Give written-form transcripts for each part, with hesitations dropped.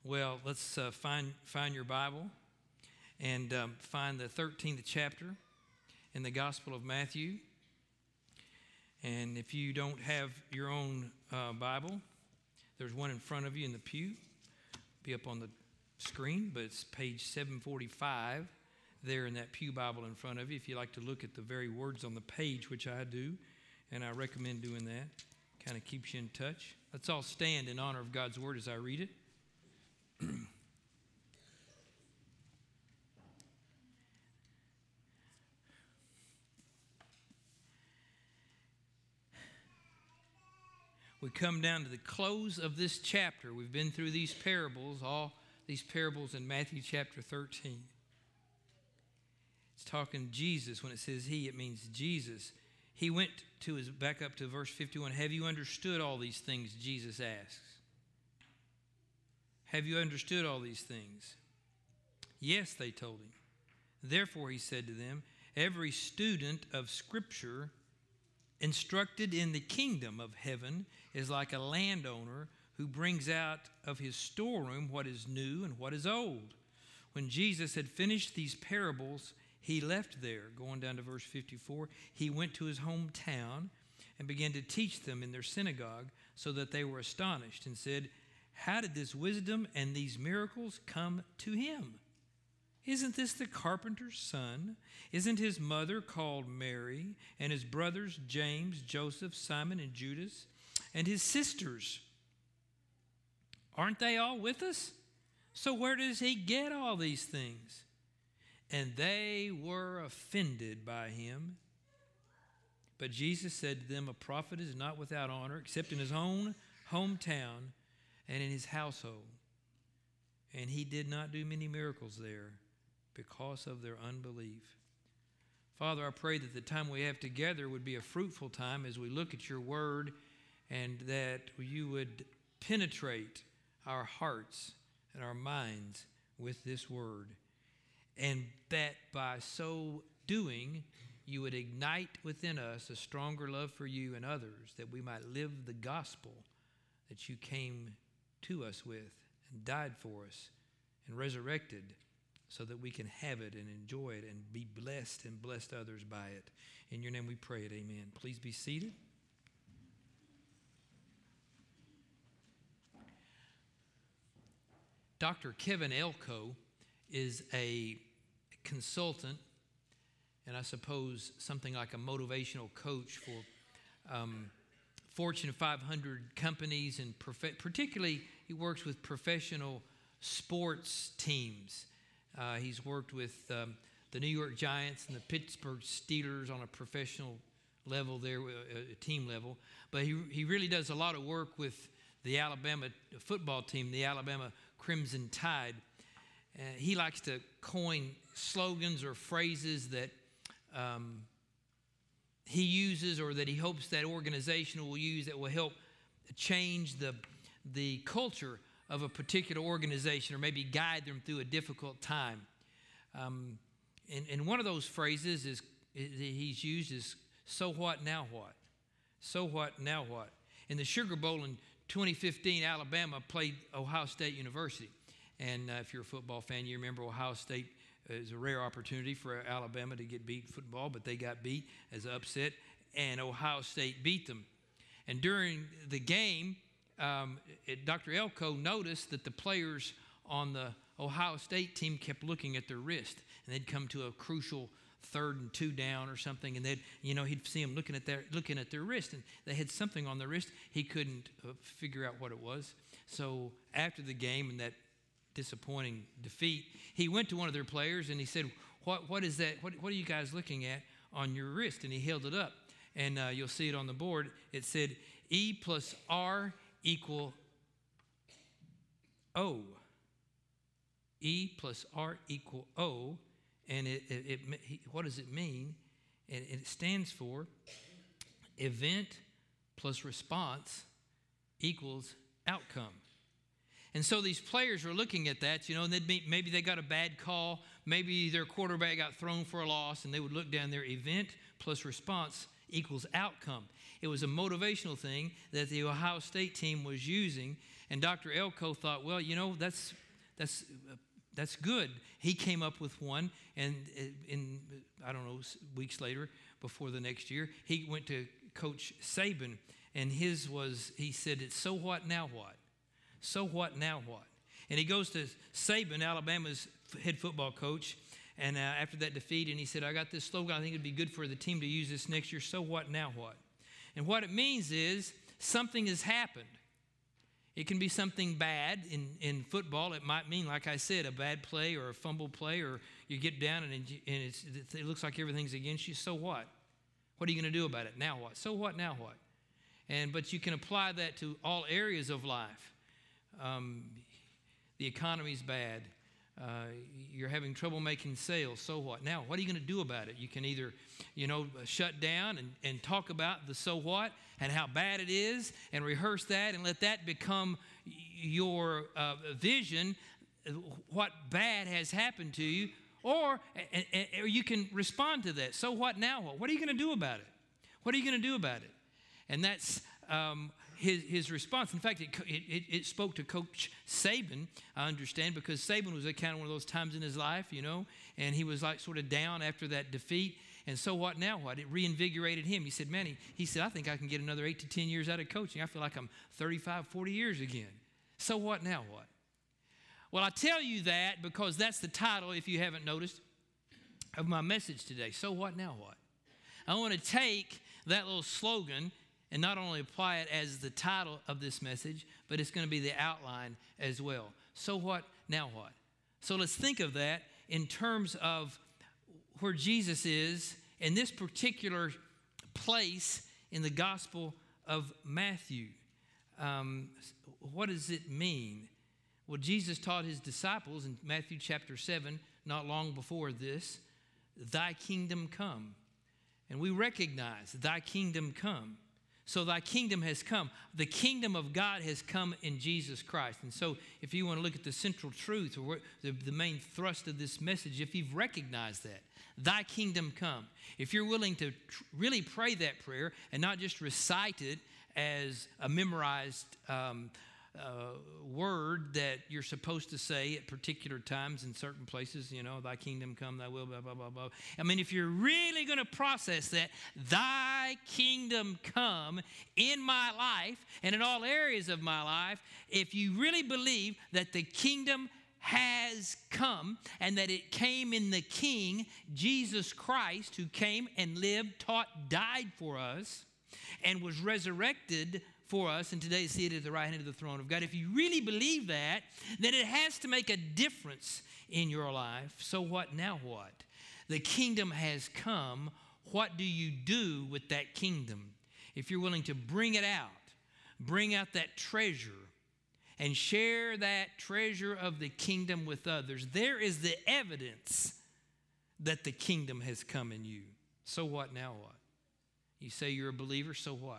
Well, let's find your Bible and find the 13th chapter in the Gospel of Matthew. And if you don't have your own Bible, there's one in front of you in the pew. Be up on the screen, but it's page 745 there in that pew Bible in front of you. If you like to look at the very words on the page, which I do, and I recommend doing that. Kind of keeps you in touch. Let's all stand in honor of God's Word as I read it. We come down to the close of this chapter. We've been through these parables, all these parables in Matthew chapter 13. It's talking Jesus. When it says he, it means Jesus. He went to his, back up to verse 51. Have you understood all these things? Jesus asks. Have you understood all these things? Yes, they told him. Therefore, he said to them, every student of Scripture instructed in the kingdom of heaven is like a landowner who brings out of his storeroom what is new and what is old. When Jesus had finished these parables, he left there. Going down to verse 54, he went to his hometown and began to teach them in their synagogue, so that they were astonished and said, how did this wisdom and these miracles come to him? Isn't this the carpenter's son? Isn't his mother called Mary, and his brothers James, Joseph, Simon, and Judas, and his sisters? Aren't they all with us? So where does he get all these things? And they were offended by him. But Jesus said to them, a prophet is not without honor, except in his own hometown and in his household. And he did not do many miracles there because of their unbelief. Father, I pray that the time we have together would be a fruitful time as we look at your word, and that you would penetrate our hearts and our minds with this word. And that by so doing, you would ignite within us a stronger love for you and others, that we might live the gospel that you came to us with and died for us and resurrected, so that we can have it and enjoy it and be blessed and bless others by it. In your name we pray it, amen. Please be seated. Dr. Kevin Elko is a consultant, and I suppose something like a motivational coach for Fortune 500 companies, and particularly he works with professional sports teams. He's worked with the New York Giants and the Pittsburgh Steelers on a professional level there, a team level. But he really does a lot of work with the Alabama football team, the Alabama Crimson Tide. He likes to coin slogans or phrases that he uses, or that he hopes that organization will use, that will help change the culture of a particular organization, or maybe guide them through a difficult time. And one of those phrases he's used is, so what, now what? So what, now what? In the Sugar Bowl in 2015, Alabama played Ohio State University. And if you're a football fan, you remember Ohio State is a rare opportunity for Alabama to get beat in football, but they got beat as an upset, and Ohio State beat them. And during the game, Dr. Elko noticed that the players on the Ohio State team kept looking at their wrist, and they'd come to a crucial 3rd and 2 down or something, and he'd see them looking at their wrist, and they had something on their wrist. He couldn't figure out what it was. So after the game and that disappointing defeat, he went to one of their players and he said, what is that? What are you guys looking at on your wrist? And he held it up, and you'll see it on the board. It said E plus R equal O. E plus R equal O. And what does it mean? And it stands for event plus response equals outcome. And so these players are looking at that, and maybe they got a bad call. Maybe their quarterback got thrown for a loss, and they would look down there, event plus response equals outcome. It was a motivational thing that the Ohio State team was using, And Dr. Elko thought, well, that's good. He came up with one, and in, I don't know, weeks later, before the next year, he went to Coach Saban, and his was, he said, it's so what, now what? So what, now what? And he goes to Saban, Alabama's head football coach, and after that defeat, and he said, I got this slogan. I think it'd be good for the team to use this next year. So what, now what? And what it means is something has happened. It can be something bad in football. It might mean, like I said, a bad play or a fumble play, or you get down and it looks like everything's against you. So what? What are you going to do about it? Now what? So what, now what? But you can apply that to all areas of life. The economy's bad. You're having trouble making sales. So what? Now, what are you going to do about it? You can either, shut down and talk about the so what and how bad it is and rehearse that and let that become your vision, what bad has happened to you, or you can respond to that. So what, now what? What are you going to do about it? What are you going to do about it? And that's his response. In fact, it spoke to Coach Saban, I understand, because Saban was kind of one of those times in his life, and he was like sort of down after that defeat. And so what, now what? It reinvigorated him. He said, man, he said, I think I can get another 8 to 10 years out of coaching. I feel like I'm 35, 40 years again. So what, now what? Well, I tell you that because that's the title, if you haven't noticed, of my message today. So what, now what? I want to take that little slogan and not only apply it as the title of this message, but it's going to be the outline as well. So what, now what? So let's think of that in terms of where Jesus is in this particular place in the Gospel of Matthew. What does it mean? Well, Jesus taught his disciples in Matthew chapter 7, not long before this, thy kingdom come. And we recognize thy kingdom come. So thy kingdom has come. The kingdom of God has come in Jesus Christ. And so if you want to look at the central truth or the main thrust of this message, if you've recognized that, thy kingdom come. If you're willing to really pray that prayer and not just recite it as a memorized word that you're supposed to say at particular times in certain places, thy kingdom come, thy will, blah, blah, blah, blah. I mean, if you're really going to process that, thy kingdom come in my life and in all areas of my life, if you really believe that the kingdom has come and that it came in the King, Jesus Christ, who came and lived, taught, died for us, and was resurrected for us, and today is seated at the right hand of the throne of God. If you really believe that, then it has to make a difference in your life. So what, now what? The kingdom has come. What do you do with that kingdom? If you're willing to bring it out, bring out that treasure, and share that treasure of the kingdom with others, there is the evidence that the kingdom has come in you. So what, now what? You say you're a believer, so what?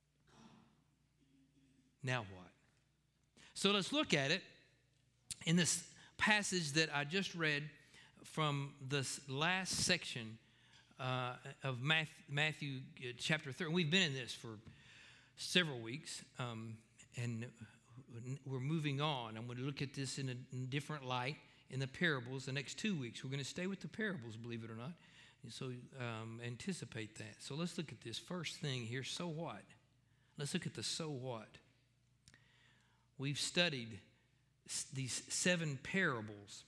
Now what? So let's look at it in this passage that I just read from this last section of Matthew chapter 3. We've been in this for several weeks, and we're moving on. I'm going to look at this in a different light in the parables the next 2 weeks. We're going to stay with the parables, believe it or not. And so anticipate that. So let's look at this first thing here. So what? Let's look at the so what. We've studied these 7 parables.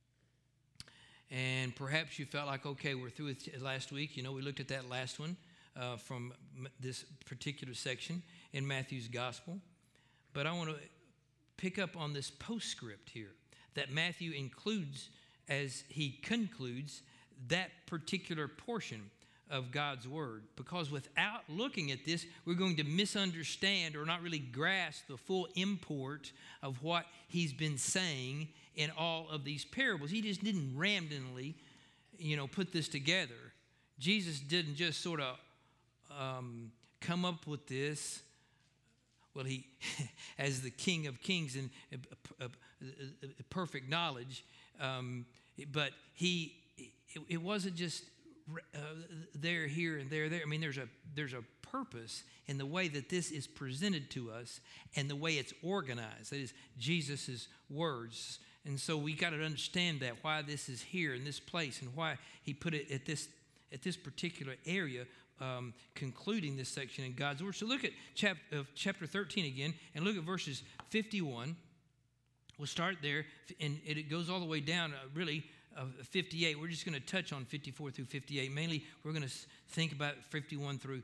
And perhaps you felt like, okay, we're through with last week. We looked at that last one from this particular section in Matthew's gospel. But I want to pick up on this postscript here that Matthew includes as he concludes that particular portion of God's word, because without looking at this, we're going to misunderstand or not really grasp the full import of what he's been saying in all of these parables. He just didn't randomly, put this together. Jesus didn't just sort of come up with this. Well, he, as the King of Kings and perfect knowledge, but it wasn't just there, here, and there. I mean, there's a purpose in the way that this is presented to us and the way it's organized. That is Jesus' words. And so we got to understand that, why this is here in this place and why he put it at this particular area, concluding this section in God's Word. So look at chapter 13 again and look at verses 51. We'll start there, and it goes all the way down, 58. We're just going to touch on 54 through 58. Mainly, we're going to think about 51 through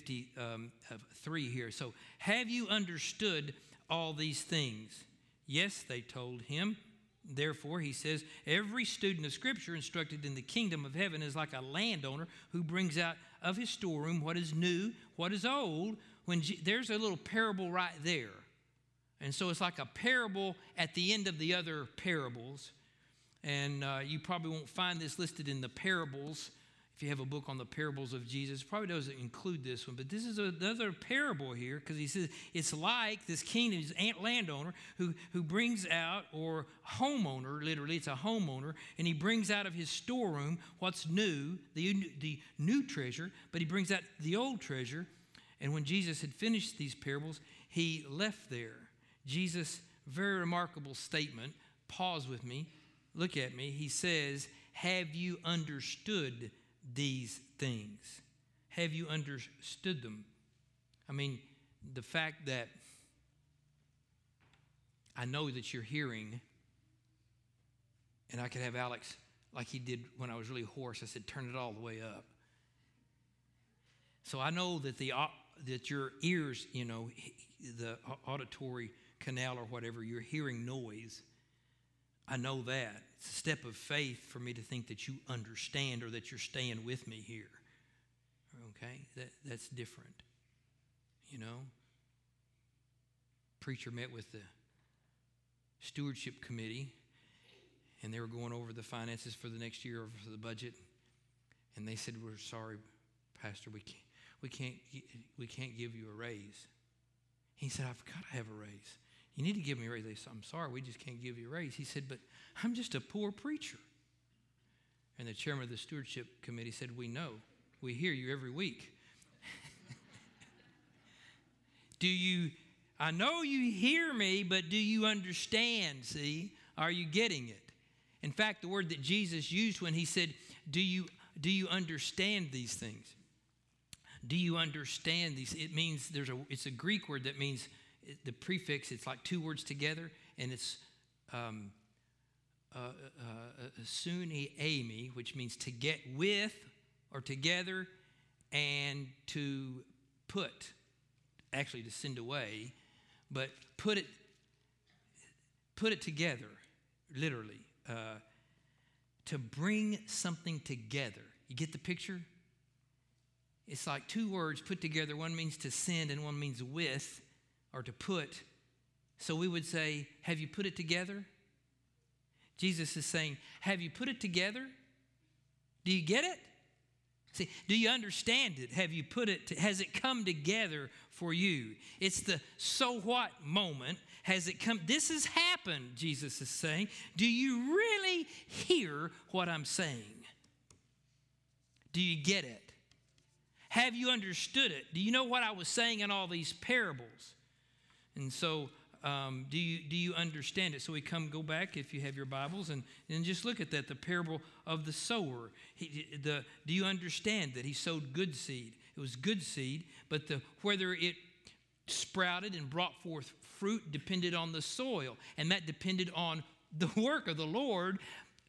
53 here. So, have you understood all these things? Yes, they told him. Therefore, he says, every student of Scripture instructed in the kingdom of heaven is like a landowner who brings out of his storeroom what is new, what is old. There's a little parable right there. And so it's like a parable at the end of the other parables. And you probably won't find this listed in the parables. If you have a book on the parables of Jesus, it probably doesn't include this one. But this is another parable here, because he says it's like this king, his landowner, who brings out, or homeowner, literally, it's a homeowner, and he brings out of his storeroom what's new, the new treasure, but he brings out the old treasure. And when Jesus had finished these parables, he left there. Jesus, very remarkable statement. Pause with me. Look at me. He says, have you understood these things? Have you understood them? I mean, the fact that I know that you're hearing, and I could have Alex, like he did when I was really hoarse, I said, turn it all the way up. So I know that that your ears, the auditory canal or whatever, you're hearing noise. I know that. It's a step of faith for me to think that you understand or that you're staying with me here. Okay? That's different. Preacher met with the stewardship committee, and they were going over the finances for the next year, or for the budget. And they said, we're sorry, Pastor, we can't give you a raise. He said, I've got to have a raise. You need to give me a raise. They said, I'm sorry, we just can't give you a raise. He said, but I'm just a poor preacher. And the chairman of the stewardship committee said, we know. We hear you every week. I know you hear me, but do you understand? See? Are you getting it? In fact, the word that Jesus used when he said, do you understand these things? Do you understand these? It means it's a Greek word that means, the prefix, it's like two words together, and it's suni amy, which means to get with or together, and to put, actually to send away, but put it together, literally, to bring something together. You get the picture? It's like two words put together. One means to send and one means with, or to put. So we would say, have you put it together? Jesus is saying, have you put it together? Do you get it? See, do you understand it? Have you put it, has it come together for you? It's the so what moment. Has it come? This has happened, Jesus is saying. Do you really hear what I'm saying? Do you get it? Have you understood it? Do you know what I was saying in all these parables? And so, do you understand it? So we go back, if you have your Bibles, and just look at that, the parable of the sower. Do you understand that he sowed good seed? It was good seed, but whether it sprouted and brought forth fruit depended on the soil, and that depended on the work of the Lord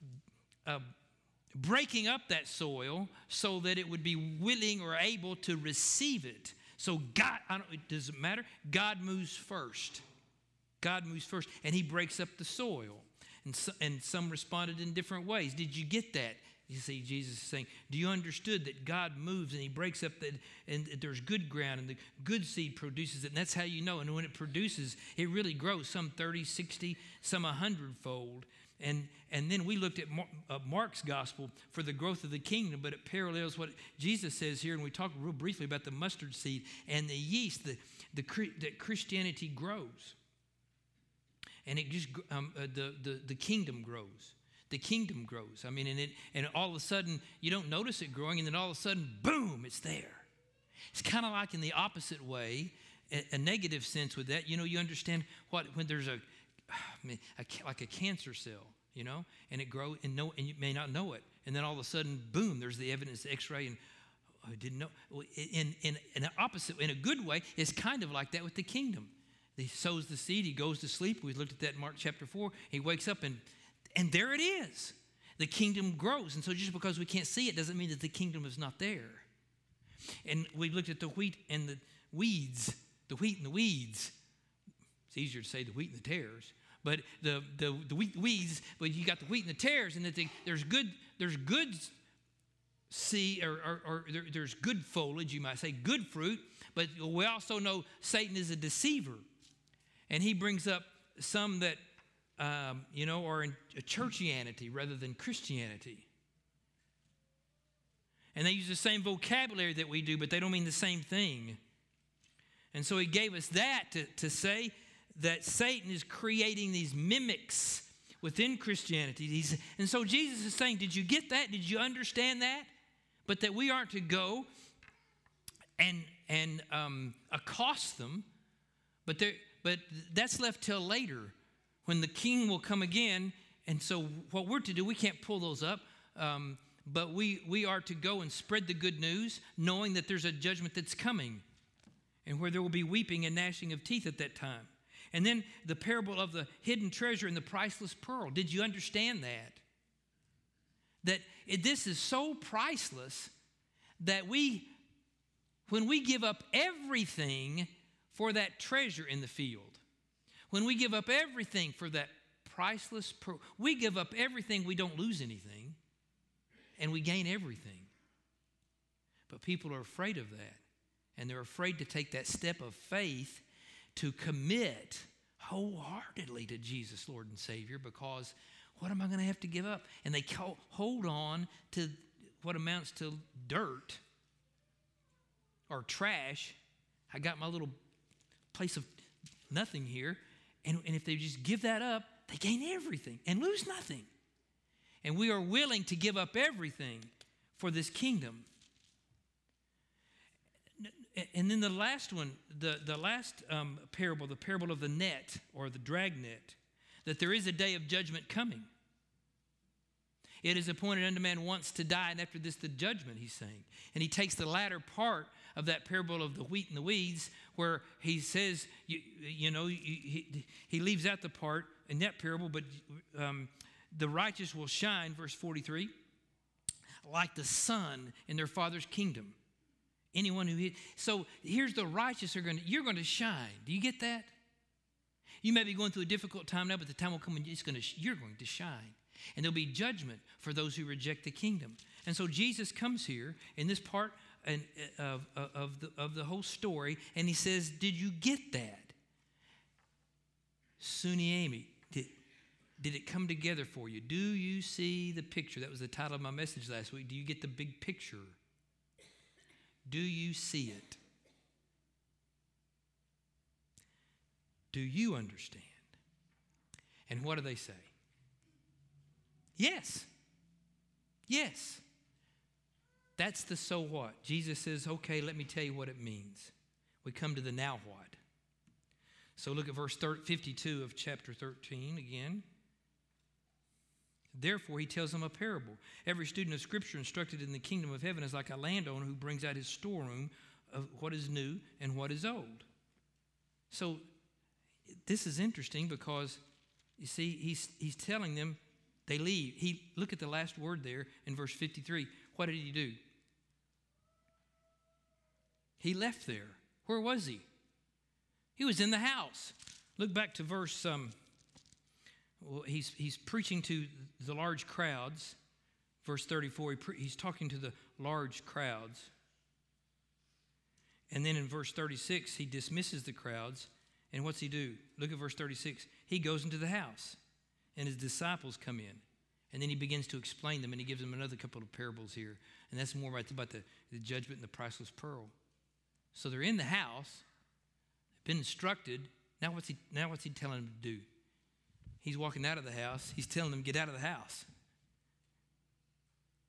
breaking up that soil so that it would be willing or able to receive it. So God, it doesn't matter. God moves first. God moves first, and he breaks up the soil. And some responded in different ways. Did you get that? You see, Jesus is saying, do you understood that God moves and he breaks up that, and there's good ground, and the good seed produces it, and that's how you know. And when it produces, it really grows, some 30, 60, some 100-fold. And then we looked at Mark's gospel for the growth of the kingdom, but it parallels what Jesus says here, and we talked real briefly about the mustard seed and the yeast, that Christianity grows. And it just the kingdom grows. the kingdom grows. I mean, and all of a sudden, you don't notice it growing, and then all of a sudden, boom, it's there. It's kind of like in the opposite way, a negative sense with that. You understand when there's like a cancer cell, and it grows, and you may not know it. And then all of a sudden, boom, there's the evidence, the x-ray, and I didn't know. In the opposite, in a good way, it's kind of like that with the kingdom. He sows the seed, he goes to sleep. We looked at that in Mark chapter 4. He wakes up, and there it is. The kingdom grows. And so just because we can't see it doesn't mean that the kingdom is not there. And we looked at the wheat and the weeds. The wheat and the weeds. It's easier to say the wheat and the tares. But the weeds, but you got the wheat and the tares, and that there's good seed, or there's good foliage, you might say, good fruit. But we also know Satan is a deceiver. And he brings up some that, are in churchianity rather than Christianity. And they use the same vocabulary that we do, but they don't mean the same thing. And so he gave us that to say that Satan is creating these mimics within Christianity. And so Jesus is saying, did you get that? Did you understand that? But that we aren't to go and accost them, but that's left till later when the king will come again. And so what we're to do, we can't pull those up, but we are to go and spread the good news, knowing that there's a judgment that's coming, and where there will be weeping and gnashing of teeth at that time. And then the parable of the hidden treasure and the priceless pearl. Did you understand that? That this is so priceless that when we give up everything for that treasure in the field, when we give up everything for that priceless pearl, we give up everything, we don't lose anything, and we gain everything. But people are afraid of that, and they're afraid to take that step of faith to commit wholeheartedly to Jesus, Lord and Savior, because what am I going to have to give up? And they hold on to what amounts to dirt or trash. I got my little place of nothing here. And if they just give that up, they gain everything and lose nothing. And we are willing to give up everything for this kingdom. And then the last one, the last parable, the parable of the net or the dragnet, that there is a day of judgment coming. It is appointed unto man once to die, and after this the judgment, he's saying. And he takes the latter part of that parable of the wheat and the weeds, where he says, he leaves out the part in that parable, but the righteous will shine, verse 43, like the sun in their Father's kingdom. So here's the righteous you're going to shine. Do you get that? You may be going through a difficult time now, but the time will come when you're going to shine. And there'll be judgment for those who reject the kingdom. And so Jesus comes here in this part of the whole story, and he says, did you get that? Suniemi, did it come together for you? Do you see the picture? That was the title of my message last week. Do you get the big picture? Do you see it? Do you understand? And what do they say? Yes. Yes. That's the so what. Jesus says, okay, let me tell you what it means. We come to the now what. So look at verse 52 of chapter 13 again. Therefore, he tells them a parable. Every student of Scripture instructed in the kingdom of heaven is like a landowner who brings out his storeroom of what is new and what is old. So this is interesting because, you see, he's telling them they leave. Look at the last word there in verse 53. What did he do? He left there. Where was he? He was in the house. Look back to verse... he's preaching to the large crowds. Verse 34, he's talking to the large crowds. And then in verse 36, he dismisses the crowds. And what's he do? Look at verse 36. He goes into the house, and his disciples come in. And then he begins to explain them, and he gives them another couple of parables here. And that's more about the judgment and the priceless pearl. So they're in the house, been instructed. Now what's he telling them to do? He's walking out of the house. He's telling them, get out of the house.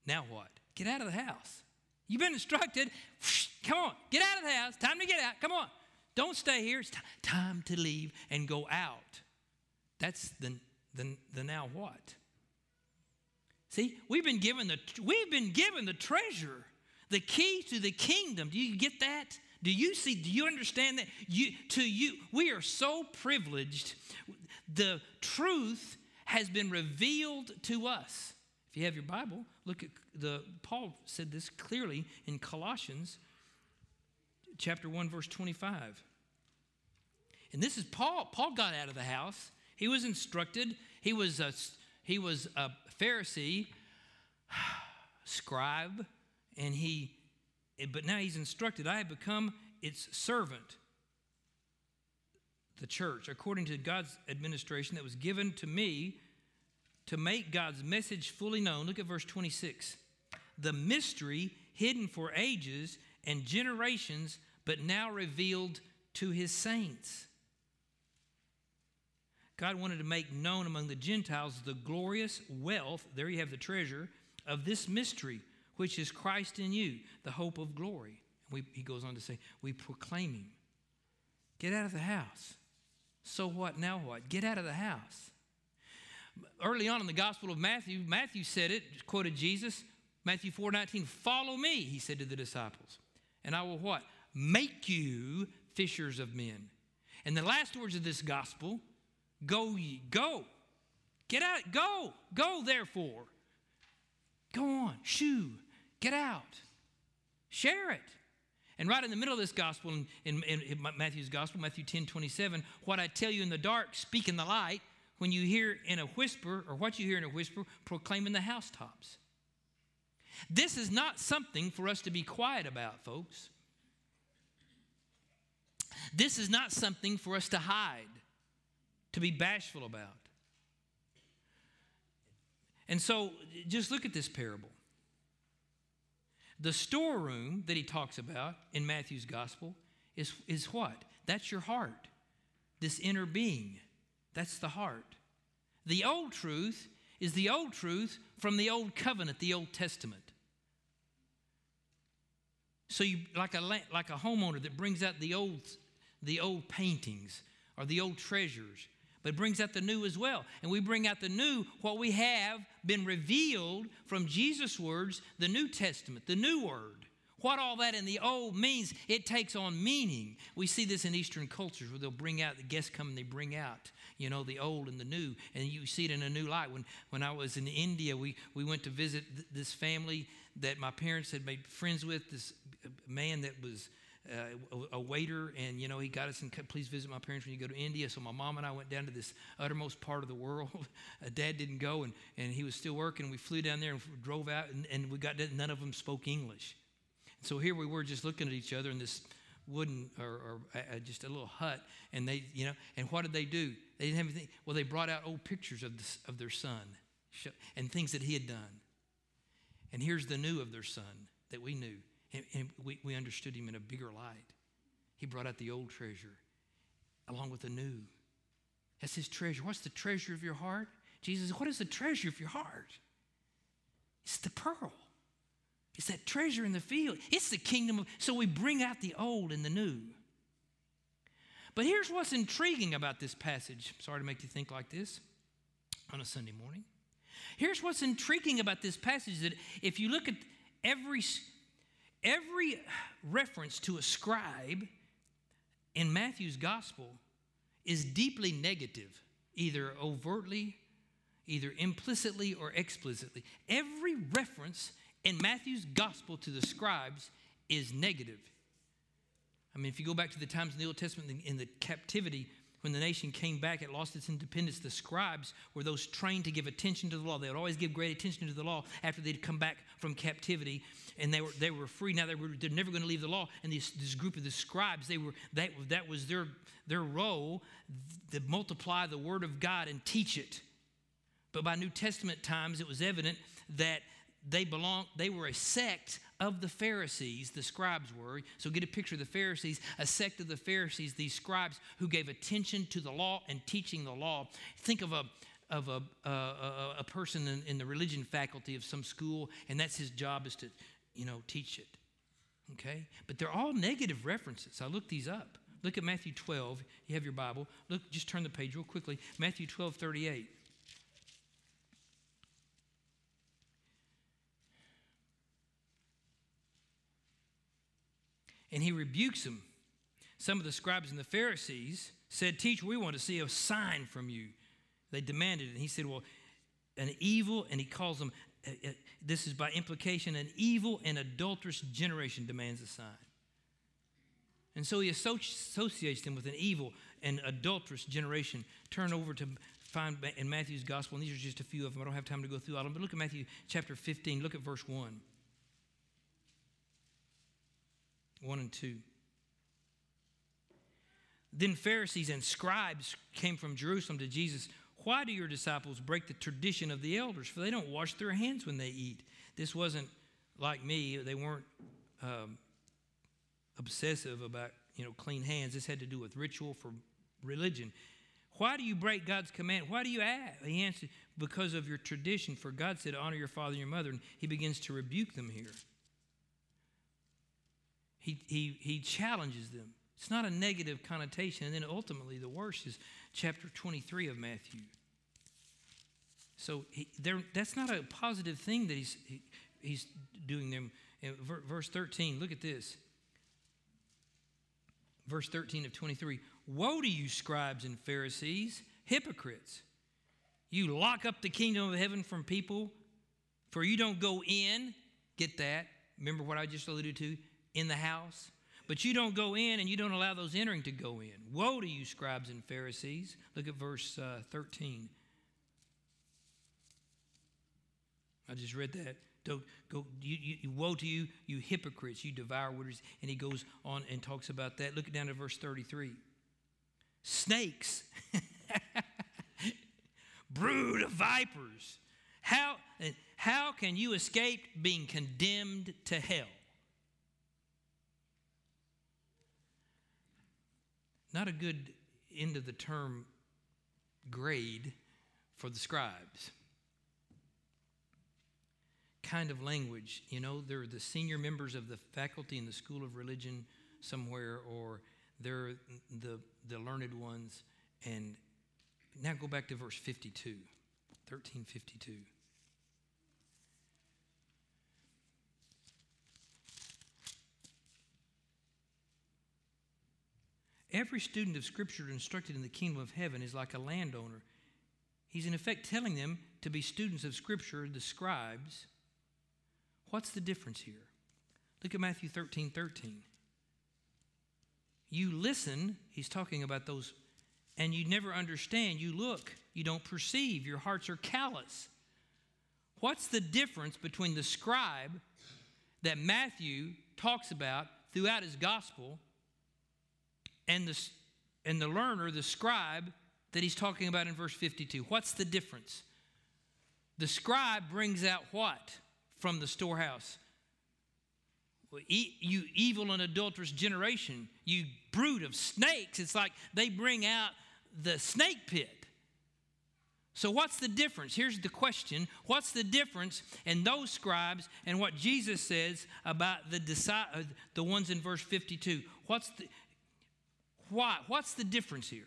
Now what? Get out of the house. You've been instructed. Come on, get out of the house. Time to get out. Come on. Don't stay here. It's time to leave and go out. That's the now what? See, we've been given the treasure, the key to the kingdom. Do you get that? Do you see? Do you understand that? We are so privileged. The truth has been revealed to us. If you have your Bible, look at Paul said this clearly in Colossians chapter 1, verse 25. And this is Paul. Paul got out of the house. He was instructed. He was a Pharisee, scribe, but now he's instructed. I have become its servant, the church, according to God's administration that was given to me to make God's message fully known. Look at verse 26. The mystery hidden for ages and generations, but now revealed to his saints. God wanted to make known among the Gentiles the glorious wealth, there you have the treasure, of this mystery, which is Christ in you, the hope of glory. He goes on to say, we proclaim him. Get out of the house. So what, now what? Get out of the house. Early on in the Gospel of Matthew said it, quoted Jesus, Matthew 4:19, follow me, he said to the disciples, and I will what? Make you fishers of men. And the last words of this gospel, go ye, go. Get out, go therefore. Go on, shoo, get out. Share it. And right in the middle of this gospel, in Matthew's gospel, Matthew 10:27, what I tell you in the dark, speak in the light. When you hear in a whisper, or what you hear in a whisper, proclaim in the housetops. This is not something for us to be quiet about, folks. This is not something for us to hide, to be bashful about. And so, just look at this parable. The storeroom that he talks about in Matthew's gospel is what? That's your heart. This inner being. That's the heart. The old truth is the old truth from the old covenant, the Old Testament. So you like a homeowner that brings out the old paintings or the old treasures, but brings out the new as well. And we bring out the new, what we have been revealed from Jesus' words, the New Testament, the new word. What all that in the old means, it takes on meaning. We see this in Eastern cultures where they'll bring out, the guests come and they bring out, the old and the new. And you see it in a new light. When I was in India, we went to visit this family that my parents had made friends with, this man that was a waiter, and he got us and please visit my parents when you go to India. So my mom and I went down to this uttermost part of the world. Dad didn't go, and he was still working. We flew down there and drove out, and we got there. None of them spoke English. So here we were just looking at each other in this wooden or just a little hut, and they, and what did they do? They didn't have anything. Well, they brought out old pictures of their son and things that he had done. And here's the new of their son that we knew, and we understood him in a bigger light. He brought out the old treasure along with the new. That's his treasure. What's the treasure of your heart? Jesus says, what is the treasure of your heart? It's the pearl. It's that treasure in the field. It's the kingdom. So we bring out the old and the new. But here's what's intriguing about this passage. Sorry to make you think like this on a Sunday morning. Here's what's intriguing about this passage, that if you look at every reference to a scribe in Matthew's gospel is deeply negative, either overtly, either implicitly or explicitly. Every reference in Matthew's gospel to the scribes is negative. I mean, if you go back to the times in the Old Testament, in the captivity, when the nation came back, it lost its independence. The scribes were those trained to give attention to the law. They would always give great attention to the law after they'd come back from captivity, and they were free. Now they're never going to leave the law. And this group of the scribes, that was their role, to multiply the word of God and teach it. But by New Testament times, it was evident that they were a sect of the Pharisees, the scribes were. So get a picture of the Pharisees, a sect of the Pharisees, these scribes who gave attention to the law and teaching the law. Think of of a person in the religion faculty of some school, and that's his job is to, teach it. Okay? But they're all negative references. I looked these up. Look at Matthew 12. You have your Bible. Look, just turn the page real quickly. Matthew 12:38. And he rebukes them. Some of the scribes and the Pharisees said, "Teacher, we want to see a sign from you." They demanded it. And he said, well, an evil, and he calls them, this is by implication, an evil and adulterous generation demands a sign. And so he associates them with an evil and adulterous generation. Turn over to find in Matthew's gospel, and these are just a few of them. I don't have time to go through all of them, but look at Matthew chapter 15. Look at verse 1. 1 and 2. Then Pharisees and scribes came from Jerusalem to Jesus. "Why do your disciples break the tradition of the elders? For they don't wash their hands when they eat." This wasn't like me. They weren't obsessive about, clean hands. This had to do with ritual for religion. "Why do you break God's command? Why do you ask?" He answered, "Because of your tradition. For God said, 'Honor your father and your mother.'" And he begins to rebuke them here. He challenges them. It's not a negative connotation. And then ultimately the worst is chapter 23 of Matthew. So that's not a positive thing that he's doing them. In verse 13, look at this. Verse 13 of 23. "Woe to you, scribes and Pharisees, hypocrites! You lock up the kingdom of heaven from people, for you don't go in." Get that? Remember what I just alluded to? In the house. "But you don't go in, and you don't allow those entering to go in. Woe to you, scribes and Pharisees." Look at verse 13. I just read that. Woe to you, you hypocrites, you devourers. And he goes on and talks about that. Look down to verse 33. "Snakes, brood of vipers, how can you escape being condemned to hell?" Not a good end of the term grade for the scribes. Kind of language, they're the senior members of the faculty in the school of religion somewhere, or they're the learned ones. And now go back to verse 52, 13:52. "Every student of Scripture instructed in the kingdom of heaven is like a landowner." He's in effect telling them to be students of Scripture, the scribes. What's the difference here? Look at Matthew 13:13. "You listen," he's talking about those, "and you never understand. You look, you don't perceive. Your hearts are callous." What's the difference between the scribe that Matthew talks about throughout his gospel and the learner, the scribe, that he's talking about in verse 52? What's the difference? The scribe brings out what from the storehouse? "Well, you evil and adulterous generation, you brood of snakes." It's like they bring out the snake pit. So what's the difference? Here's the question. What's the difference in those scribes and what Jesus says about the ones in verse 52? What's the difference here?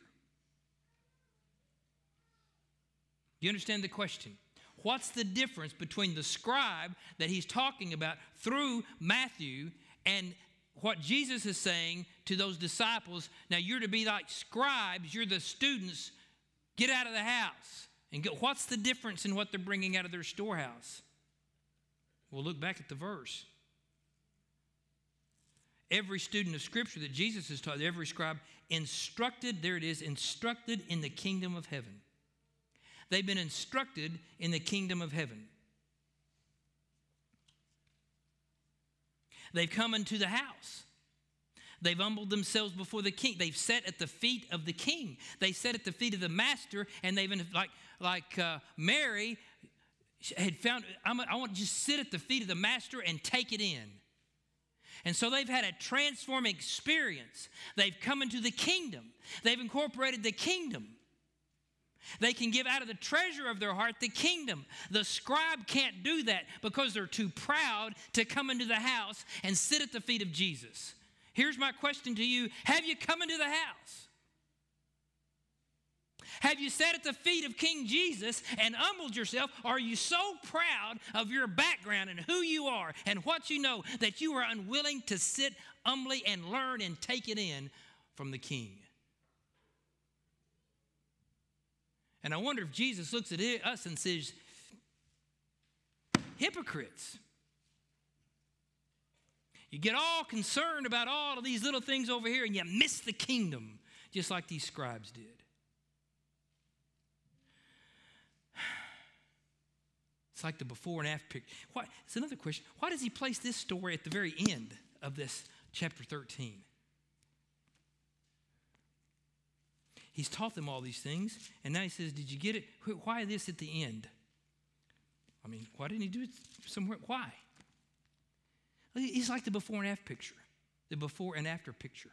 Do you understand the question? What's the difference between the scribe that he's talking about through Matthew and what Jesus is saying to those disciples? Now you're to be like scribes, you're the students, get out of the house. And go. What's the difference in what they're bringing out of their storehouse? We'll look back at the verse. Every student of Scripture that Jesus has taught, every scribe instructed, there it is, instructed in the kingdom of heaven. They've been instructed in the kingdom of heaven. They've come into the house. They've humbled themselves before the king. They've sat at the feet of the king. They sat at the feet of the master, and they've been like Mary had found, I want to just sit at the feet of the master and take it in. And so they've had a transforming experience. They've come into the kingdom. They've incorporated the kingdom. They can give out of the treasure of their heart the kingdom. The scribe can't do that because they're too proud to come into the house and sit at the feet of Jesus. Here's my question to you. Have you come into the house? Have you sat at the feet of King Jesus and humbled yourself? Are you so proud of your background and who you are and what you know that you are unwilling to sit humbly and learn and take it in from the King? And I wonder if Jesus looks at us and says, hypocrites. You get all concerned about all of these little things over here and you miss the kingdom, just like these scribes did. It's like the before and after picture. It's another question. Why does he place this story at the very end of this chapter 13? He's taught them all these things, and now he says, did you get it? Why this at the end? I mean, why didn't he do it somewhere? Why? He's like the before and after picture. The before and after picture.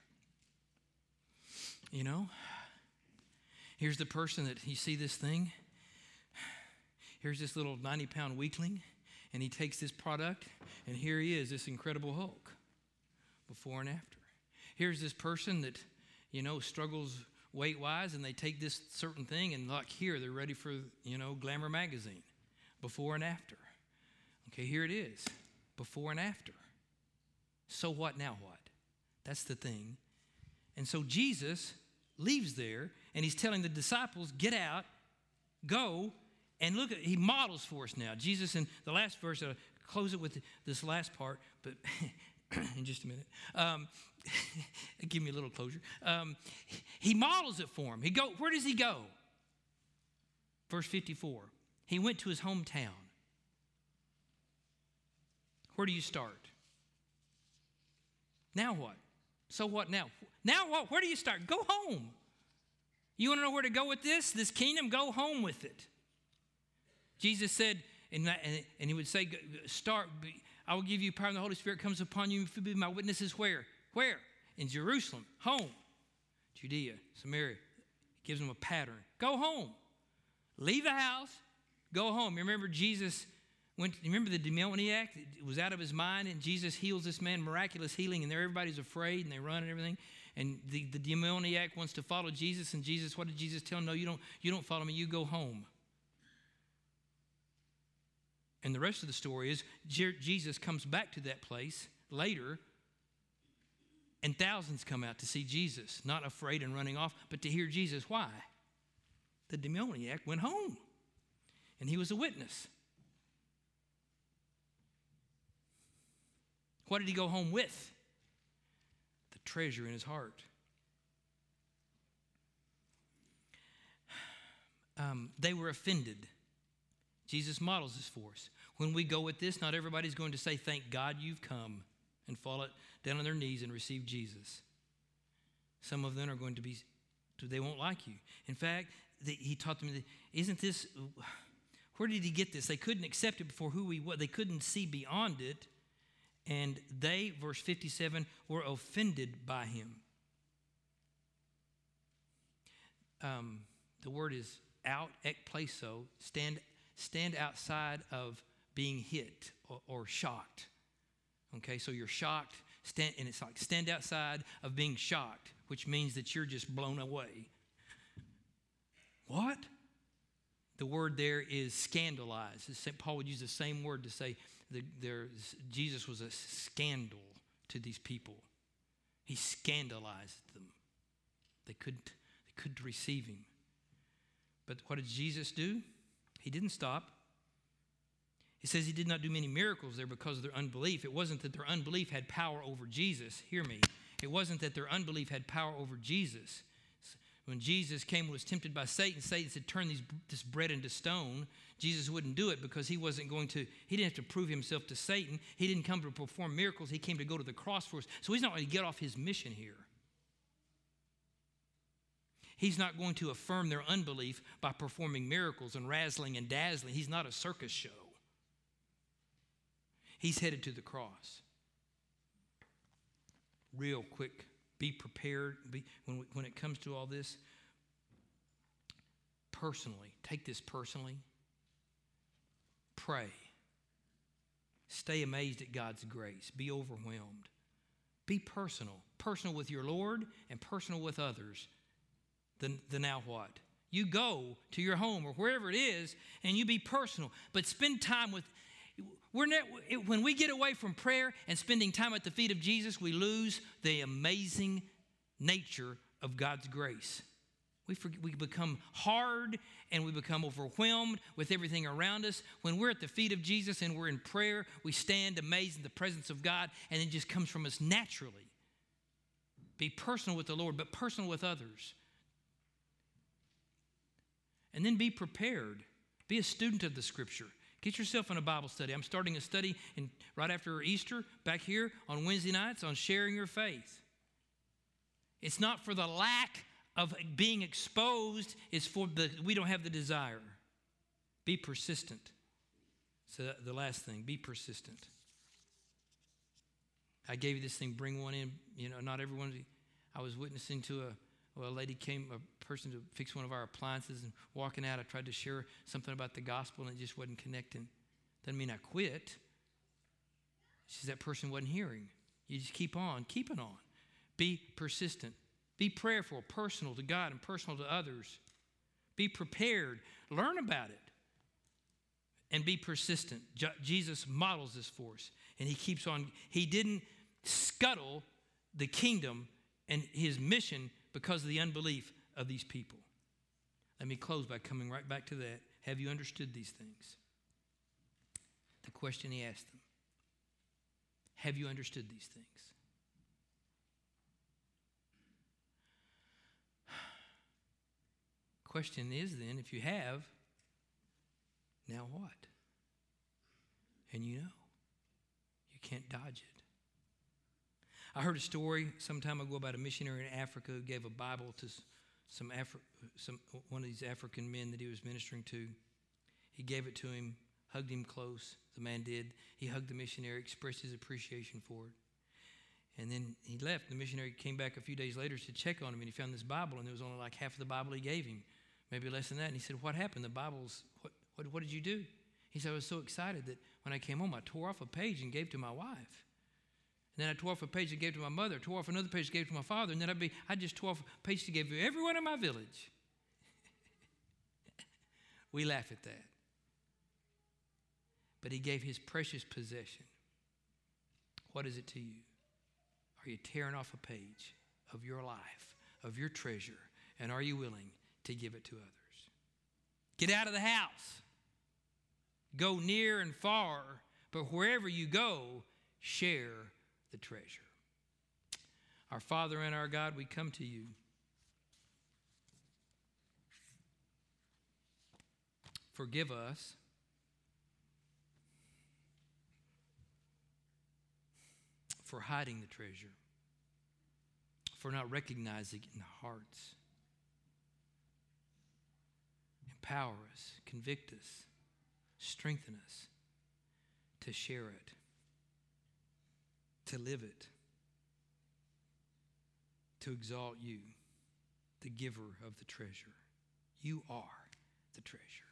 You know? Here's the person that you see this thing. Here's this little 90-pound weakling, and he takes this product, and here he is, this incredible Hulk. Before and after. Here's this person that, struggles weight-wise, and they take this certain thing, and like here, they're ready for, Glamour magazine. Before and after. Okay, here it is. Before and after. So what, now what? That's the thing. And so Jesus leaves there, and he's telling the disciples, get out, go, and look, he models for us now. Jesus, in the last verse, I'll close it with this last part, but in just a minute. Give me a little closure. He models it for him. Where does he go? Verse 54. He went to his hometown. Where do you start? Now what? So what now? Now what? Where do you start? Go home. You want to know where to go with this kingdom? Go home with it. Jesus said, and he would say, start, I will give you power, and the Holy Spirit comes upon you. Be my witnesses where? Where? In Jerusalem, home, Judea, Samaria. He gives them a pattern. Go home. Leave the house. Go home. You remember Jesus remember the demoniac? It was out of his mind, and Jesus heals this man, miraculous healing, and everybody's afraid, and they run and everything. And the demoniac wants to follow Jesus, and Jesus, what did Jesus tell him? No, you don't follow me. You go home. And the rest of the story is Jesus comes back to that place later, and thousands come out to see Jesus, not afraid and running off, but to hear Jesus. Why? The demoniac went home, and he was a witness. What did he go home with? The treasure in his heart. They were offended. Jesus models this for us. When we go with this, not everybody's going to say, thank God you've come, and fall down on their knees and receive Jesus. Some of them are going to be, they won't like you. In fact, he taught them, isn't this, where did he get this? They couldn't accept it before who he was. They couldn't see beyond it. And they, verse 57, were offended by him. The word is out, ekplaso, stand outside of being hit or shocked. Okay, so you're shocked, and it's like stand outside of being shocked, which means that you're just blown away. What? The word there is scandalized. Paul would use the same word to say Jesus was a scandal to these people. He scandalized them. They couldn't receive him. But what did Jesus do? He didn't stop. It says he did not do many miracles there because of their unbelief. It wasn't that their unbelief had power over Jesus. Hear me. It wasn't that their unbelief had power over Jesus. When Jesus came and was tempted by Satan, Satan said, turn this bread into stone. Jesus wouldn't do it because he didn't have to prove himself to Satan. He didn't come to perform miracles. He came to go to the cross for us. So he's not going to get off his mission here. He's not going to affirm their unbelief by performing miracles and razzling and dazzling. He's not a circus show. He's headed to the cross. Real quick, be prepared. When it comes to all this, personally. Take this personally. Pray. Stay amazed at God's grace. Be overwhelmed. Be personal. Personal with your Lord and personal with others. The now what? You go to your home or wherever it is and you be personal. But spend time with... when we get away from prayer and spending time at the feet of Jesus, we lose the amazing nature of God's grace. We become hard and we become overwhelmed with everything around us. When we're at the feet of Jesus and we're in prayer, we stand amazed in the presence of God, and it just comes from us naturally. Be personal with the Lord, but personal with others. And then be prepared. Be a student of the Scripture. Get yourself in a Bible study. I'm starting a study right after Easter back here on Wednesday nights on sharing your faith. It's not for the lack of being exposed, it's for we don't have the desire. Be persistent. So the last thing, be persistent. I gave you this thing, bring one in. Not everyone. I was witnessing to a lady came, a person to fix one of our appliances, and walking out, I tried to share something about the gospel, and it just wasn't connecting. Doesn't mean I quit. It's just that person wasn't hearing. You just keep on, keeping on. Be persistent. Be prayerful, personal to God and personal to others. Be prepared. Learn about it. And be persistent. Jesus models this for us. And he keeps on. He didn't scuttle the kingdom and his mission because of the unbelief of these people. Let me close by coming right back to that. Have you understood these things? The question he asked them. Have you understood these things? Question is then, if you have, now what? And you can't dodge it. I heard a story some time ago about a missionary in Africa who gave a Bible to one of these African men that he was ministering to. He gave it to him, hugged him close. The man did. He hugged the missionary, expressed his appreciation for it. And then he left. The missionary came back a few days later to check on him, and he found this Bible, and it was only like half of the Bible he gave him. Maybe less than that. And he said, what happened? The Bible's, what did you do? He said, I was so excited that when I came home, I tore off a page and gave to my wife. And then I tore off a page and gave to my mother, tore off another page and gave to my father, and then I just tore off a page to give to everyone in my village. We laugh at that. But he gave his precious possession. What is it to you? Are you tearing off a page of your life, of your treasure, and are you willing to give it to others? Get out of the house. Go near and far, but wherever you go, share the treasure. Our Father and our God, we come to you. Forgive us for hiding the treasure, for not recognizing it in the hearts. Empower us, convict us, strengthen us to share it, to live it, to exalt you, the giver of the treasure. You are the treasure.